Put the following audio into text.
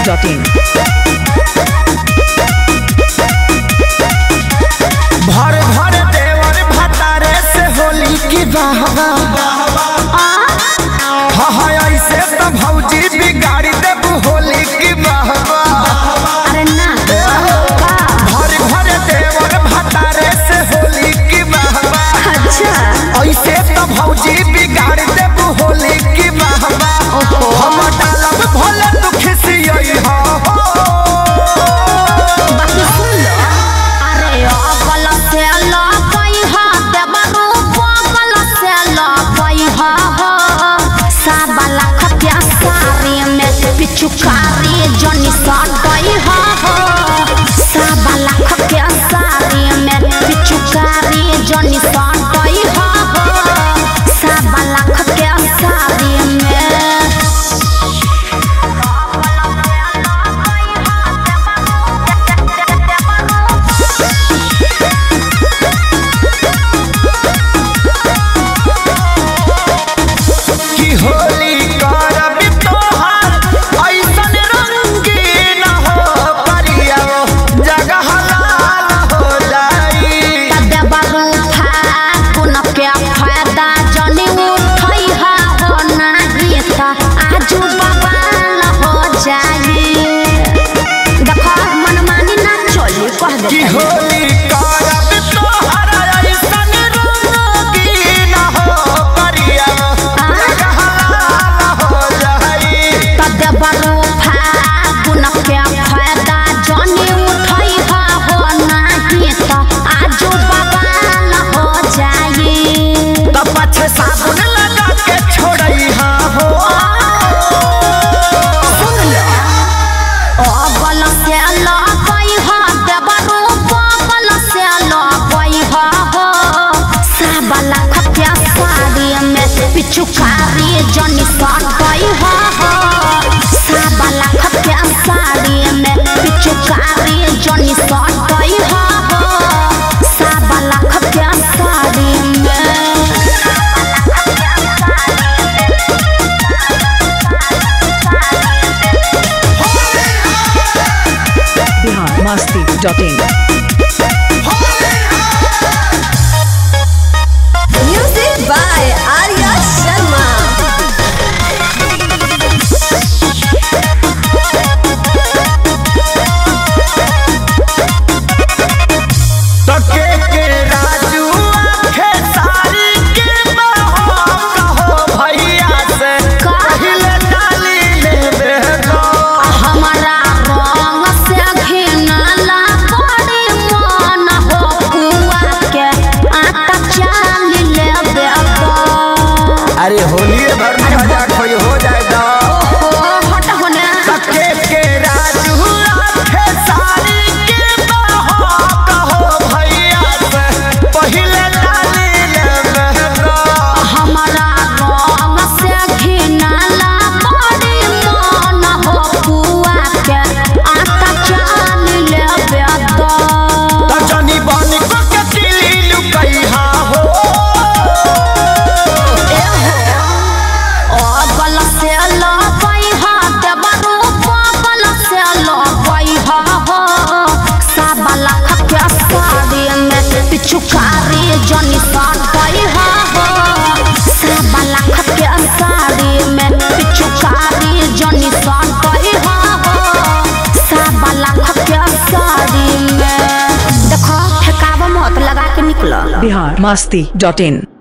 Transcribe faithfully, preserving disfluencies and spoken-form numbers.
Dot in. भर भर देवर भतारे से होली की बहवा हाँ ऐसे तो भौजी बिगाड़ी देबू होली की बहवा। अरे ना भर भर देवर भतारे से होली की बहवा अच्छा ऐसे तो भौजी बिगाड़ देबू होली की बहवा। हम डालब भोले तू खिसियई हो बाकी सुन लो अरे अगल से लपई हा देवरू बगल से लपई हा साबा लाख के सारी में पिचुकारी जनी सटई हा साबा लाख के सारी में पिचुकारी जनी सटई हा साबा लाख के सारी में की होली करब तोहार ऐसन रंगीन हो करिया जगह लाल हो जाई। देवरू फागुन के फायदा जनी उठई हा हो नाही त आजू बवाल हो जाई। देखो मनमानी ना चली कह दे की होली करब तोहार ऐसन रंगीन हो करिया जगह लाल हो जाई। त देवरू फागुन के फायदा जनी उठई हा हो नाही त आजू बवाल हो जाई। तब पछे साबुन लगा के छोड़ई हा हो अगल से लपई हा देवरू बगल से लपई हा हो साबा लाख के साड़ी में पिचुकारी जनी सटई हा साबा लाख के साड़ी में पिचुकारी जनी सटई हा साबा लाख के साड़ी में Bihar Masti dot in. Music by Arya Sharma. तके के राजू आखे सारी के बहो कहो भैया से पहिले डाली लेबे गो। हमारा रंग से घिनला बड़ी मन हो कुआ के आटा चाल लेबे गो। अरे होली भर में मजाक होई हो जाएगा। ओ हट होने तके के राजू आखे सारी के बहो कहो भैया से पहिले डाली लेबे गो। हमारा रंग से घिनला बड़ी मन हो कुआ के आटा चाल लेबे गो। त जनी बनी को के दिली लुकई हा हो अगल से लपई हा देवरू बगल से लपई हा साबा लाख के साड़ी में पिचुकारी जनी सटई हा साबा लाख के साड़ी में पिचुकारी जनी सटई हा साबा लाख के साड़ी में देखो ठेकावा मत लगा के निकलो। बिहार मस्ती डॉट इन।